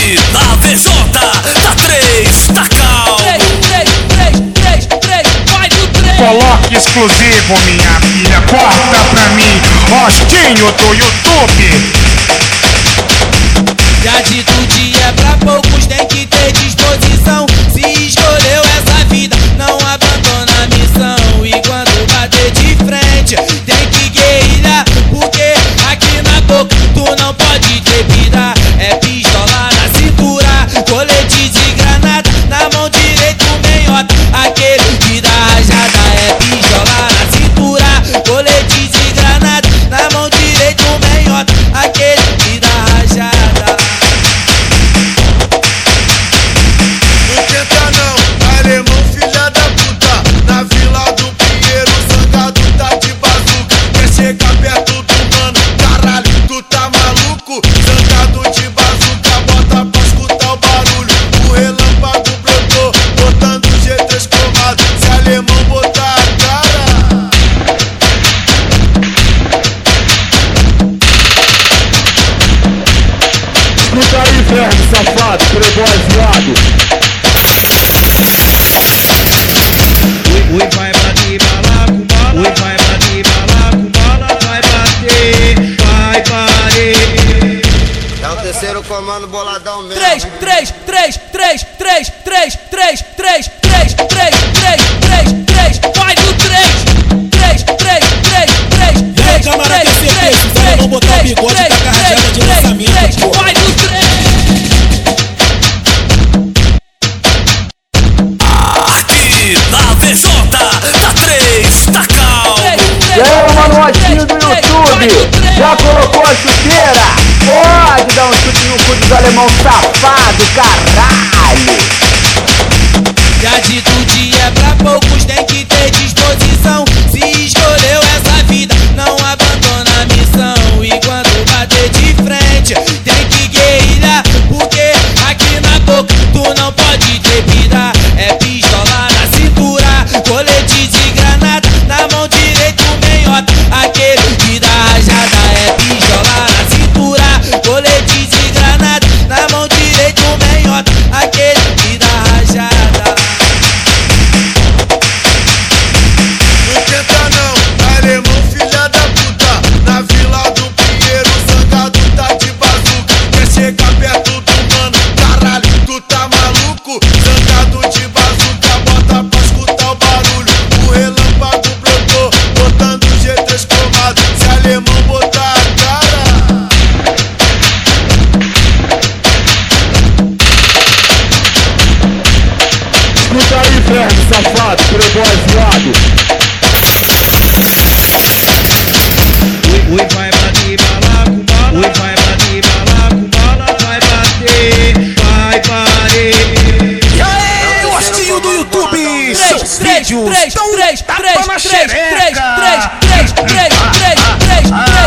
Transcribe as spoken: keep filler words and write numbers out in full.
Aqui na V J, tá três, tá calmo. três, três, três, três, três, vai do três. Coloque exclusivo, minha filha, corta pra mim, Rostinho do YouTube. Já dito o dia é pra poucos, tem que ter disposição. Se escolheu essa vida, não abandona a missão. E quando bater de frente, tem que guerrilhar, porque aqui na boca tu não pode ter vida. É pistola na cintura, colete de granada na mão direita, o meiota, aquele que dá rajada. É pistola na cintura, colete de granada na mão direita, o meiota, aquele que dá rajada. Não tenta não, alemão filha da puta. Na vila do Pinheiro, zangado tá de bazuca. Quer chegar perto do mano, caralho, tu tá maluco? Zangado de bazuca, bota pra escutar o barulho. O relâmpago brotou, botando o G três cromado. Se alemão botar a cara, escuta aí, verme safado, playboy zoado. Oi, vai bater bala com bala, oi, vai bater bala com bala, vai bater, vai bater. é o terceiro comando boladão mesmo. três, três, três, três, três, três, três, três, três, três, três, três, três, vai do três. três, três, três, três, E aí, camarada, T C P, se você não botar o bigode, tá carregada de lançamento, pô. vai do três. Aqui na V J, tá três, tá calmo. E aí, manotinho do YouTube, já colocou a chuteira? Pode dar um chute no cu dos alemão safado, caralho. Já dito o dia é pra poucos, tem que ter disposição. Se escolheu essa vida, não abandona a missão. E quando bater de frente, tem que guerrilhar, porque aqui na boca tu não pode ter vida. É pistola na cintura, colete de granada na mão direita, o meiota, aquele que dá rajada. É pistola na cintura, colete de granada na mão direita, o meiota, aquele que dá rajada. Não tenta não, alemão filha da puta. Na vila do Pinheiro, zangado tá de bazuca. Quer chegar perto do mano, caralho, tu tá maluco? Zangado de bazuca, bota pra escutar o barulho. O relâmpago brotou, botando o G três cromado. Se alemão botar a cara, Escuta aí, verme safado, playboy zoado. Oi, vai bater bala com bala, oi, vai bater bala com bala, vai bater, vai bater. E aí, Rostinho do YouTube, seus vídeos três, tão três, tapa três, na três, três, xereca. três, três, três, três, três, três,